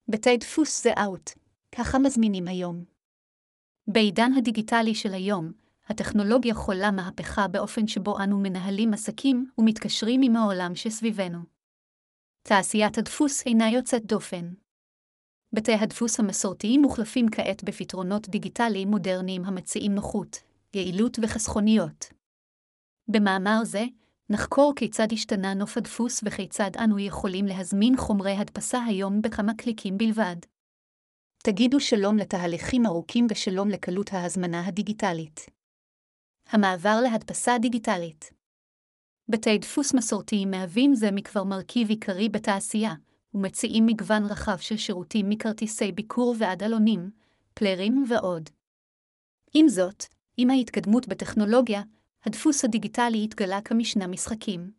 בתי דפוס זה אאוט, ככה מזמינים היום. בעידן הדיגיטלי של היום, הטכנולוגיה חולה מהפכה באופן שבו אנו מנהלים עסקים ומתקשרים עם העולם שסביבנו. תעשיית הדפוס אינה יוצאת דופן. בתי הדפוס המסורתיים מוחלפים כעת בפתרונות דיגיטליים מודרניים המציעים נוחות, יעילות וחסכוניות. במאמר זה, נחקור כיצד השתנה נוף הדפוס וכיצד אנו יכולים להזמין חומרי הדפסה היום בכמה קליקים בלבד. תגידו שלום לתהליכים ארוכים ושלום לקלות ההזמנה הדיגיטלית. המעבר להדפסה דיגיטלית. בתי דפוס מסורתיים מהווים זה מכבר מרכיב עיקרי בתעשייה, ומציעים מגוון רחב של שירותים מכרטיסי ביקור ועד עלונים, פליירים ועוד. עם זאת, עם ההתקדמות בטכנולוגיה, הדפוס הדיגיטלי התגלה כמשנה משחקים.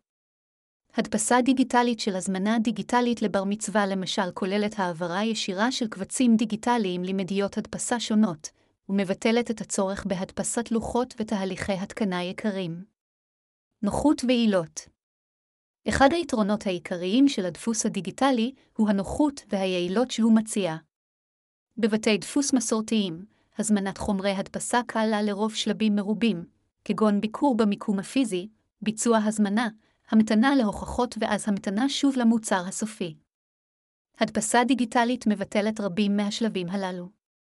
הדפסה דיגיטלית של הזמנה דיגיטלית לבר מצווה למשל כוללת העברה ישירה של קבצים דיגיטליים למדיות הדפסה שונות, ומבטלת את הצורך בהדפסת לוחות ותהליכי התקנה יקרים. נוחות ויעילות. אחד היתרונות העיקריים של הדפוס הדיגיטלי הוא הנוחות והיעילות שהוא מציע. בבתי דפוס מסורתיים, הזמנת חומרי הדפסה קלה לרוב שלבים מרובים, כגון ביקור במיקום הפיזי, ביצוע הזמנה, המתנה להוכחות ואז המתנה שוב למוצר הסופי. הדפסה דיגיטלית מבטלת רבים מהשלבים הללו.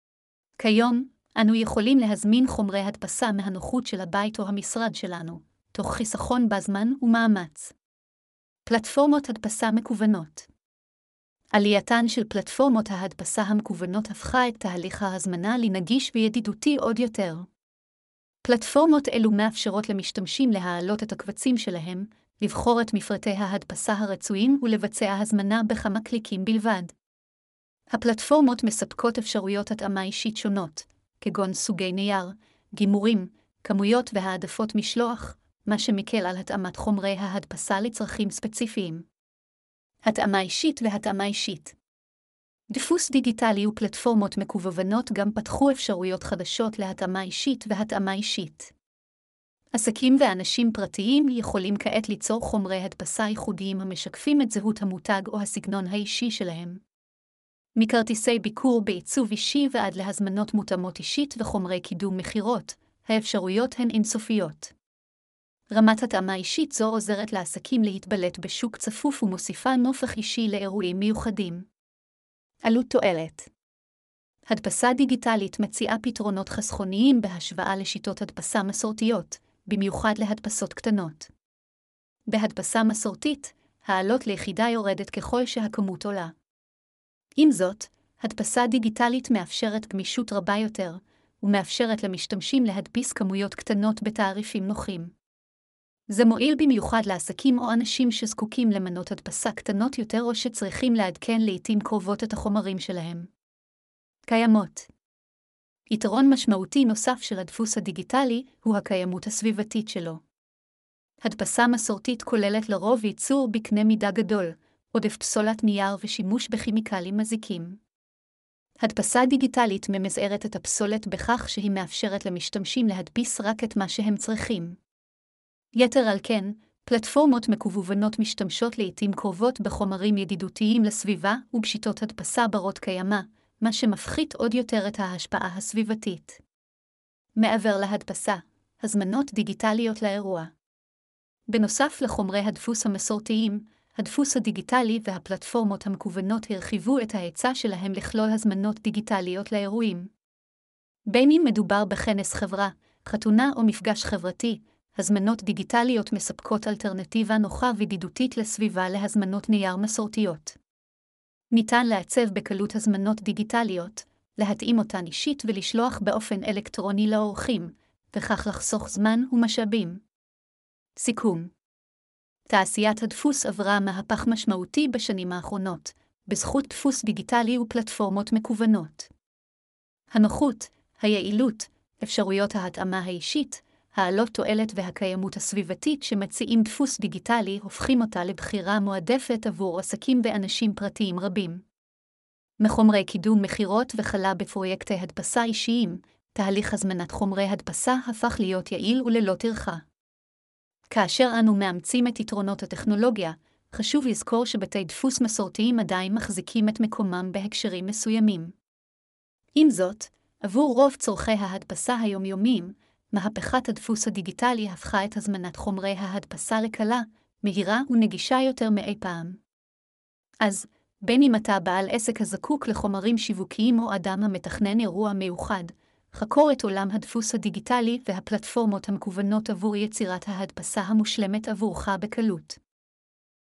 כיום, אנו יכולים להזמין חומרי הדפסה מהנוחות של הבית או המשרד שלנו, תוך חיסכון בזמן ומאמץ. פלטפורמות הדפסה מקוונות. עלייתן של פלטפורמות ההדפסה המקוונות הפכה את תהליך ההזמנה לנגיש וידידותי עוד יותר. פלטפורמות אלו מאפשרות למשתמשים להעלות את הקבצים שלהם, לבחור את מפרטי ההדפסה הרצויים ולבצע הזמנה בכמה קליקים בלבד. הפלטפורמות מספקות אפשרויות התאמה אישית שונות, כגון סוגי נייר, גימורים, כמויות והעדפות משלוח, מה שמקל על התאמת חומרי ההדפסה לצרכים ספציפיים. התאמה אישית והתאמה אישית. דפוס דיגיטלי ופלטפורמות מקוונות גם פתחו אפשרויות חדשות להתאמה אישית והתאמה אישית. עסקים ואנשים פרטיים יכולים כעת ליצור חומרי הדפסה ייחודיים המשקפים את זהות המותג או הסגנון האישי שלהם. מכרטיסי ביקור בעיצוב אישי ועד להזמנות מותאמות אישית וחומרי קידום מחירות, האפשרויות הן אינסופיות. רמת התאמה אישית זו עוזרת לעסקים להתבלט בשוק צפוף ומוסיפה נופך אישי לאירועים מיוחדים. עלות תועלת. הדפסה דיגיטלית מציעה פתרונות חסכוניים בהשוואה לשיטות הדפסה מסורתיות, במיוחד להדפסות קטנות. בהדפסה מסורתית, העלות ליחידה יורדת ככל שהכמות עולה. עם זאת, הדפסה דיגיטלית מאפשרת גמישות רבה יותר, ומאפשרת למשתמשים להדפיס כמויות קטנות בתעריפים נוחים. זה מועיל במיוחד לעסקים או אנשים שזקוקים למנות הדפסה קטנות יותר או שצריכים לעדכן לעתים קרובות את החומרים שלהם. קיימות. יתרון משמעותי נוסף של הדפוס הדיגיטלי הוא הקיימות הסביבתית שלו. הדפסה מסורתית כוללת לרוב ייצור בקנה מידה גדול, עודף פסולת נייר ושימוש בכימיקלים מזיקים. הדפסה דיגיטלית ממזערת את הפסולת בכך שהיא מאפשרת למשתמשים להדפיס רק את מה שהם צריכים. יתר על כן, פלטפורמות מקוונות משתמשות לעתים קרובות בחומרים ידידותיים לסביבה ובשיטות הדפסה ברות קיימא, מה שמפחית עוד יותר את ההשפעה הסביבתית. מעבר להדפסה, הזמנות דיגיטליות לאירוע. בנוסף לחומרי הדפוס המסורתיים, הדפוס הדיגיטלי והפלטפורמות המקוונות הרחיבו את ההיצע שלהם לכלול הזמנות דיגיטליות לאירועים. בין אם מדובר בכנס חברה, חתונה או מפגש חברתי, הזמנות דיגיטליות מספקות אלטרנטיבה נוחה וידידותית לסביבה להזמנות נייר מסורתיות. ניתן לעצב בקלות הזמנות דיגיטליות, להתאים אותן אישית ולשלוח באופן אלקטרוני לאורחים, וכך לחסוך זמן ומשאבים. סיכום. תעשיית הדפוס עברה מהפך משמעותי בשנים האחרונות, בזכות דפוס דיגיטלי ופלטפורמות מקוונות. הנוחות, היעילות, אפשרויות ההתאמה האישית, העלות תועלת והקיימות הסביבתית שמציעים דפוס דיגיטלי הופכים אותה לבחירה מועדפת עבור עסקים ואנשים פרטיים רבים. מחומרי קידום מחירות וחלה בפרויקטי הדפסה אישיים, תהליך הזמנת חומרי הדפסה הפך להיות יעיל וללא טרחה. כאשר אנו מאמצים את יתרונות הטכנולוגיה, חשוב לזכור שבתי דפוס מסורתיים עדיין מחזיקים את מקומם בהקשרים מסוימים. עם זאת, עבור רוב צורכי ההדפסה היומיומיים, מהפכת הדפוס הדיגיטלי הפכה את הזמנת חומרי ההדפסה לקלה, מהירה ונגישה יותר מאי פעם. אז, בין אם אתה בעל עסק הזקוק לחומרים שיווקיים או אדם המתכנן אירוע מיוחד, חקור את עולם הדפוס הדיגיטלי והפלטפורמות המקוונות עבור יצירת ההדפסה המושלמת עבורך בקלות.